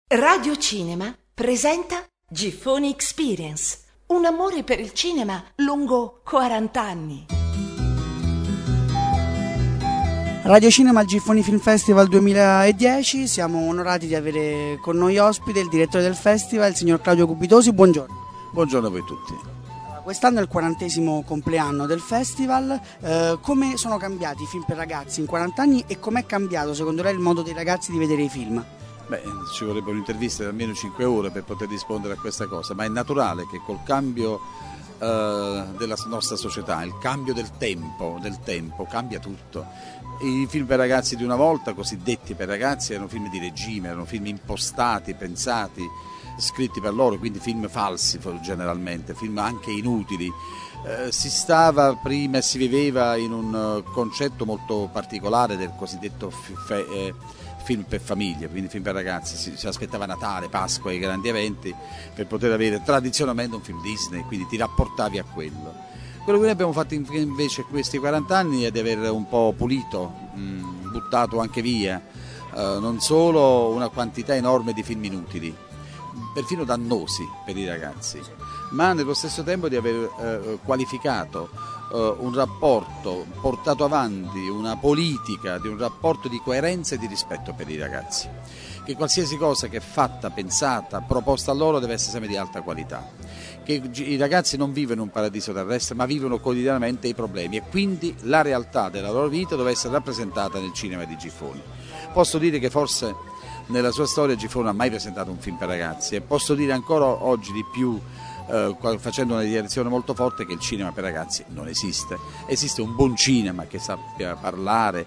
Radio Cinema presenta Giffoni Experience, un amore per il cinema lungo 40 anni. Radio Cinema al Giffoni Film Festival 2010, siamo onorati di avere con noi ospite il direttore del festival, il signor Claudio Gubitosi. Buongiorno. Buongiorno a voi tutti. Quest'anno è il 40° compleanno del festival, come sono cambiati i film per ragazzi in 40 anni e com'è cambiato secondo lei il modo dei ragazzi di vedere i film? Beh, ci vorrebbe un'intervista di almeno 5 ore per poter rispondere a questa cosa, ma è naturale che col cambio della nostra società, il cambio del tempo cambia tutto. I film per ragazzi di una volta, cosiddetti per ragazzi, erano film di regime, erano film impostati, pensati, scritti per loro, quindi film falsi generalmente, film anche inutili. Si stava prima e si viveva in un concetto molto particolare del cosiddetto film per famiglie, quindi film per ragazzi. Si aspettava Natale, Pasqua, i grandi eventi per poter avere tradizionalmente un film Disney, quindi ti rapportavi a quello. Quello che noi abbiamo fatto invece questi 40 anni è di aver un po' pulito, buttato anche via, non solo una quantità enorme di film inutili, perfino dannosi per i ragazzi, ma nello stesso tempo di aver qualificato un rapporto, portato avanti una politica di un rapporto di coerenza e di rispetto per i ragazzi, che qualsiasi cosa che è fatta, pensata, proposta a loro deve essere sempre di alta qualità, che i ragazzi non vivono in un paradiso terrestre ma vivono quotidianamente i problemi e quindi la realtà della loro vita deve essere rappresentata nel cinema di Giffoni. Posso dire che forse nella sua storia Giffoni non ha mai presentato un film per ragazzi e posso dire ancora oggi di più, facendo una dichiarazione molto forte, che il cinema per ragazzi non esiste. Esiste un buon cinema che sappia parlare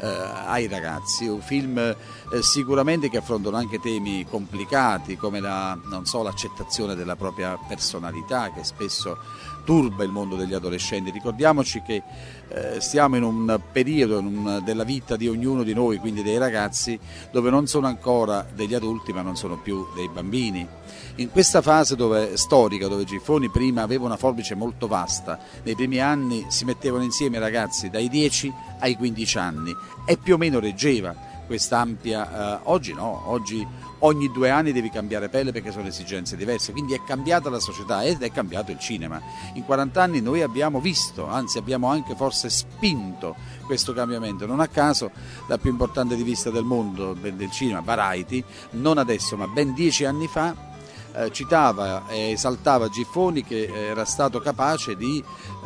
ai ragazzi, un film sicuramente che affrontano anche temi complicati come non so, l'accettazione della propria personalità, che spesso turba il mondo degli adolescenti. Ricordiamoci che stiamo in un periodo della vita di ognuno di noi, quindi dei ragazzi, dove non sono ancora degli adulti ma non sono più dei bambini. In questa fase storica dove Giffoni prima aveva una forbice molto vasta, nei primi anni si mettevano insieme i ragazzi dai 10 ai 15 anni e più o meno reggeva quest'ampia, oggi no, oggi ogni 2 anni devi cambiare pelle perché sono esigenze diverse, quindi è cambiata la società ed è cambiato il cinema. In 40 anni noi abbiamo visto, anzi abbiamo anche forse spinto questo cambiamento. Non a caso la più importante rivista del mondo del cinema, Variety, non adesso ma ben 10 anni fa, citava e esaltava Giffoni, che era stato capace di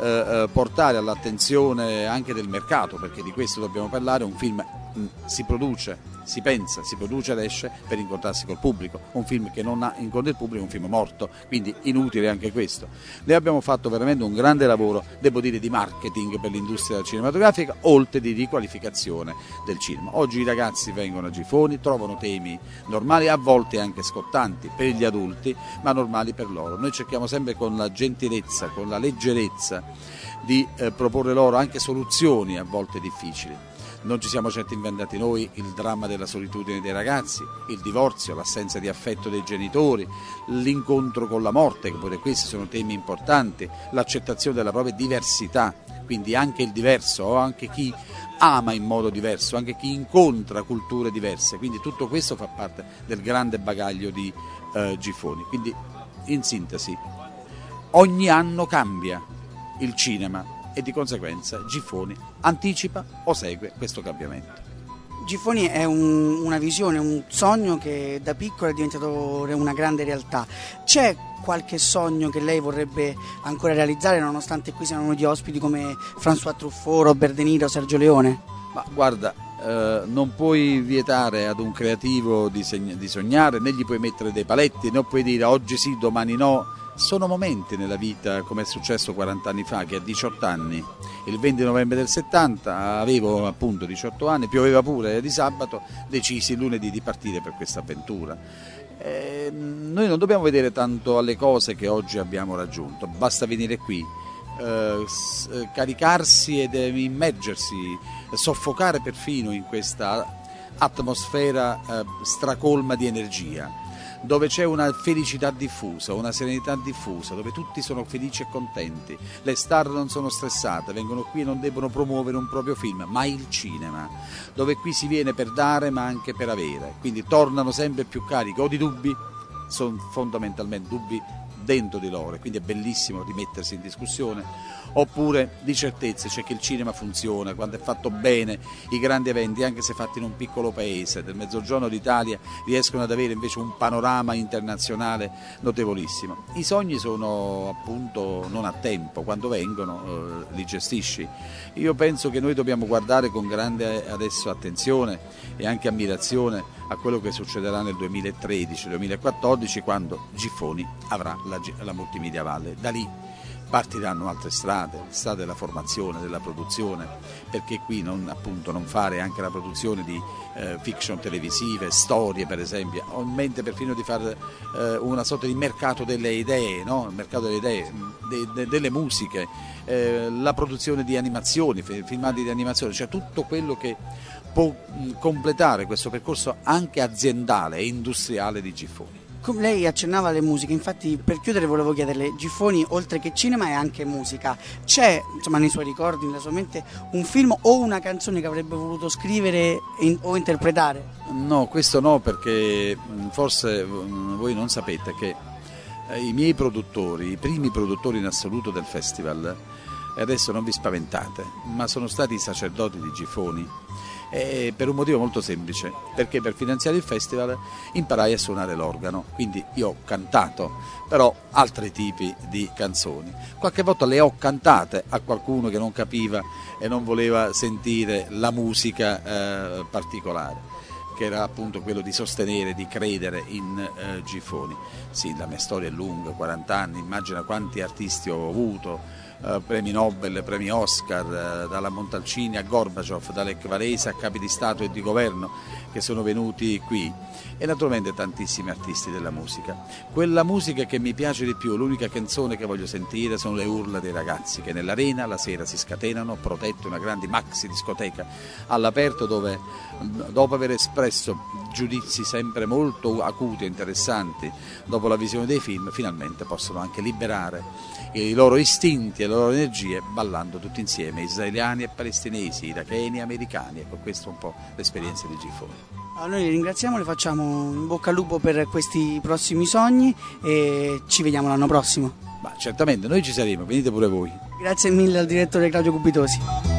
portare all'attenzione anche del mercato, perché di questo dobbiamo parlare. Un film si produce, si pensa, si produce ed esce per incontrarsi col pubblico. Un film che non incontra il pubblico è un film morto, quindi inutile anche questo. Noi abbiamo fatto veramente un grande lavoro, devo dire, di marketing per l'industria cinematografica, oltre di riqualificazione del cinema. Oggi i ragazzi vengono a Giffoni, trovano temi normali, a volte anche scottanti per gli adulti, ma normali per loro. Noi cerchiamo sempre con la gentilezza, con la leggerezza di proporre loro anche soluzioni a volte difficili. Non ci siamo certo inventati noi il dramma della solitudine dei ragazzi, il divorzio, l'assenza di affetto dei genitori, l'incontro con la morte, che pure questi sono temi importanti, l'accettazione della propria diversità, quindi anche il diverso, o anche chi ama in modo diverso, anche chi incontra culture diverse, quindi tutto questo fa parte del grande bagaglio di Giffoni. Quindi in sintesi, ogni anno cambia il cinema e di conseguenza Giffoni anticipa o segue questo cambiamento. Giffoni è una visione, un sogno che da piccolo è diventato una grande realtà. C'è qualche sogno che lei vorrebbe ancora realizzare, nonostante qui siano venuti ospiti come François Truffaut, Robert De Niro, Sergio Leone? Ma guarda, non puoi vietare ad un creativo di sognare, né gli puoi mettere dei paletti, non puoi dire oggi sì, domani no. Sono momenti nella vita, come è successo 40 anni fa, che a 18 anni, il 20 novembre del 70, avevo appunto 18 anni, pioveva pure di sabato, decisi il lunedì di partire per questa avventura. Noi non dobbiamo vedere tanto alle cose che oggi abbiamo raggiunto, basta venire qui, caricarsi ed immergersi, soffocare perfino in questa atmosfera stracolma di energia. dove c'è una felicità diffusa, una serenità diffusa, dove tutti sono felici e contenti, le star non sono stressate, vengono qui e non debbono promuovere un proprio film, ma il cinema, dove qui si viene per dare ma anche per avere, quindi tornano sempre più carichi o di dubbi, sono fondamentalmente dubbi dentro di loro, quindi è bellissimo rimettersi in discussione, oppure di certezze, cioè che il cinema funziona, quando è fatto bene, i grandi eventi, anche se fatti in un piccolo paese del mezzogiorno d'Italia, riescono ad avere invece un panorama internazionale notevolissimo. I sogni sono appunto non a tempo, quando vengono li gestisci. Io penso che noi dobbiamo guardare con grande adesso attenzione e anche ammirazione a quello che succederà nel 2013-2014, quando Giffoni avrà la Multimedia Valle. Da lì partiranno altre strade della formazione, della produzione, perché qui non fare anche la produzione di fiction televisive, storie per esempio, ho in mente perfino di fare una sorta di mercato delle idee, no? Il mercato delle idee, delle musiche, la produzione di animazioni, filmati di animazione, cioè tutto quello che può completare questo percorso anche aziendale e industriale di Giffoni. Lei accennava alle musiche, infatti per chiudere volevo chiederle, Giffoni oltre che cinema è anche musica, c'è insomma nei suoi ricordi, nella sua mente, un film o una canzone che avrebbe voluto scrivere o interpretare? No, questo no, perché forse voi non sapete che i miei produttori, i primi produttori in assoluto del festival, e adesso non vi spaventate, ma sono stati i sacerdoti di Giffoni. Per un motivo molto semplice, perché per finanziare il festival imparai a suonare l'organo, quindi io ho cantato però altri tipi di canzoni, qualche volta le ho cantate a qualcuno che non capiva e non voleva sentire la musica particolare, che era appunto quello di sostenere, di credere in Giffoni. Sì, la mia storia è lunga, 40 anni, immagina quanti artisti ho avuto, premi Nobel, premi Oscar, dalla Montalcini a Gorbaciov, da Lech Walesa a capi di Stato e di governo che sono venuti qui, e naturalmente tantissimi artisti della musica. Quella musica che mi piace di più, l'unica canzone che voglio sentire, sono le urla dei ragazzi che nell'arena la sera si scatenano, protetto una grande maxi discoteca all'aperto, dove dopo aver espresso giudizi sempre molto acuti e interessanti dopo la visione dei film, finalmente possono anche liberare i loro istinti e le loro energie ballando tutti insieme, israeliani e palestinesi, iracheni e americani. Ecco, questa è un po' l'esperienza di Giffoni. Allora, noi li ringraziamo, le facciamo in bocca al lupo per questi prossimi sogni e ci vediamo l'anno prossimo. Ma certamente, noi ci saremo, venite pure voi. Grazie mille al direttore Claudio Cubitosi.